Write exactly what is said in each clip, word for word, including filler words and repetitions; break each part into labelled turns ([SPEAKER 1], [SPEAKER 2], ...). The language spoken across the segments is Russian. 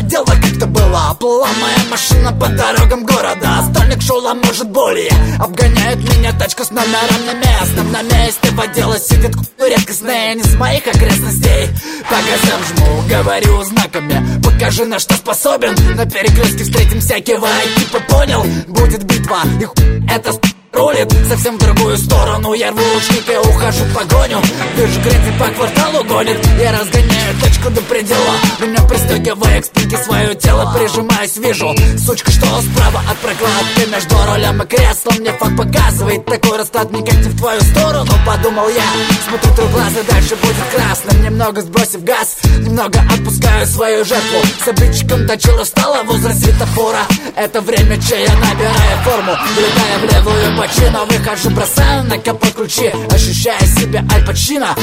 [SPEAKER 1] дело как-то было. Плыла моя машина по дорогам города. Стольник шел, а может более. Обгоняет меня тачка с номером на местном. На месте водила сидит редкостная, не с моих окрестностей. По газам жму, говорю знаками, покажи, на что способен. На перекрестке встретимся, кивай, типа понял, будет битва. И хуй это рулит совсем в другую сторону. Я рву лучник и ухожу в погоню. Вижу, грязь по кварталу гонит. Я разгоняю точку до предела. Меня пристегивая к спинке свое тело. Прижимаюсь, вижу сучка, что справа от прокладки между рулем и креслом. Мне факт показывает такой расклад никак не в твою сторону. Подумал я, смотрю твой глаз и дальше будет красным. Немного сбросив газ, немного отпускаю свою жертву. С обидчиком точила встала возле светофора. Это время, че я набираю форму. Влетая в левую бочину, выхожу, бросаю на капот ключи, ощущая себя Аль Пачино.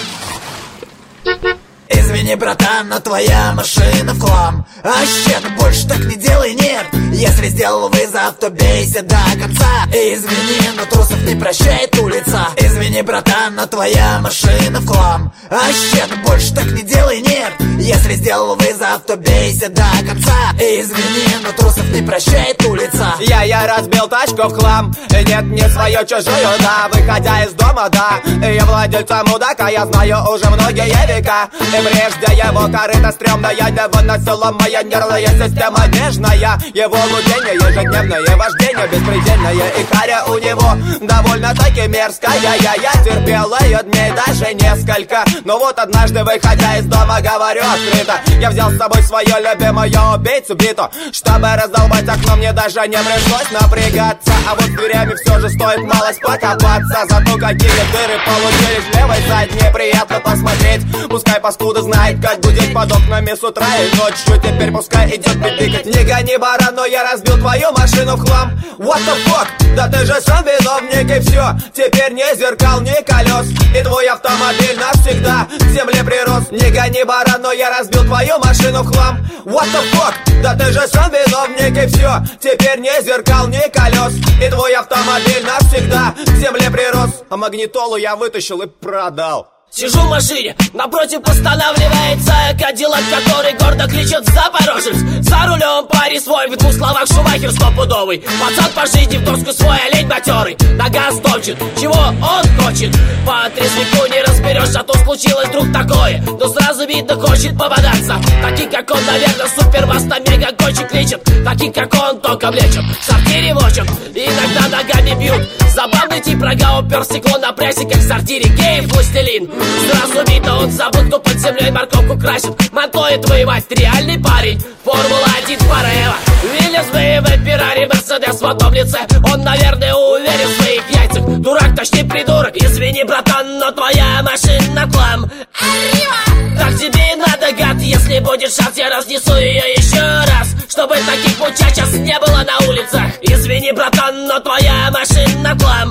[SPEAKER 1] Извини, братан, но твоя машина в хлам. А щет, больше так не делай, нет. Если сделал вызов, то бейся до конца. И извини, но трусов не прощает улица. Извини, братан, но твоя машина в хлам. А щет, больше так не делай, нет. Если сделал вызов, то бейся до конца. И извини, но трусов не прощает улица.
[SPEAKER 2] Я, я разбил тачку в хлам. Нет, не свою, чужую, да. Выходя из дома, да. Я владельца мудака, я знаю уже многие века. И прежде его корыто стрёмная, его носила моя нервная система нежная. Его лудение, ежедневное вождение беспредельное. И харя у него довольно-таки мерзкая. Я, я терпел ее дней даже несколько. Но вот однажды, выходя из дома, говорю открыто, я взял с собой свою любимую убийцу биту. Чтобы раздолбать окно, мне даже не пришлось напрягаться. А вот с дверями все же стоит малость покопаться. Зато какие дыры получились в левой задней. Приятно посмотреть, пускай паскуда знает, как будет под окнами с утра и ночью. Теперь пускай идет пипикать. Не гони, баран, но я разбил твою машину в хлам. What the fuck? Да ты же сам виновник и все. Теперь ни зеркал, ни колес. И твой автомобиль навсегда к земле прирос. Не гони, баран, но я разбил твою машину в хлам. What the fuck? Да ты же сам виновник и все. Теперь ни зеркал, ни колес. И твой автомобиль навсегда к земле прирос. А магнитолу я вытащил и продал.
[SPEAKER 3] Сижу в машине, напротив останавливается Кадиллак, который гордо кричит «Запорожец». За рулем парень свой, в двух словах Шумахер стопудовый. Пацан по жизни в доску свой, олень матерый. На газ топчет, чего он хочет. По трезвику не разберешь, а то случилось вдруг такое. Но сразу видно, хочет попадаться. Таких как он, наверное, супермаста мега гонщик лечит. Таких как он, только влечет. В сортире мочат, иногда ногами бьют. Забавный тип, рога упер стекло на прессе, как в сортире геев властелин. Сразу видно, он забыл, кто под землей морковку красит. Мотоет воевать, реальный парень. Формула один forever. Виллис, бэ эм вэ, Феррари, Мерседес в одном лице. Он, наверное, уверен в своих яйцах. Дурак, точнее придурок. Извини, братан, но твоя машина хлам. Arriba! Так тебе и надо, гад. Если будет шанс, я разнесу ее еще раз. Чтобы таких мучачас не было на улицах. Извини, братан, но твоя машина хлам.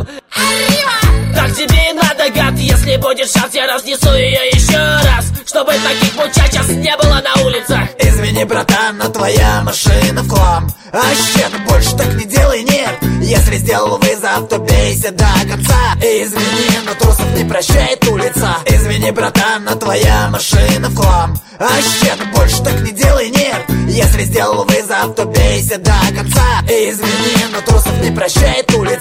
[SPEAKER 3] Arriba! Так тебе и надо, гад. Если будет шанс, я разнесу ее еще раз. Чтобы таких мучачас не было на улицах.
[SPEAKER 1] Извини, братан, но твоя машина в хлам. А щет, больше так не делай, нет. Если сделал вызов, то бейся до конца. И извини, но трусов не прощает улица. Извини, братан, но твоя машина в хлам. А щет, больше так не делай, нет. Если сделал вызов, то бейся до конца. И извини, но трусов не прощает улица.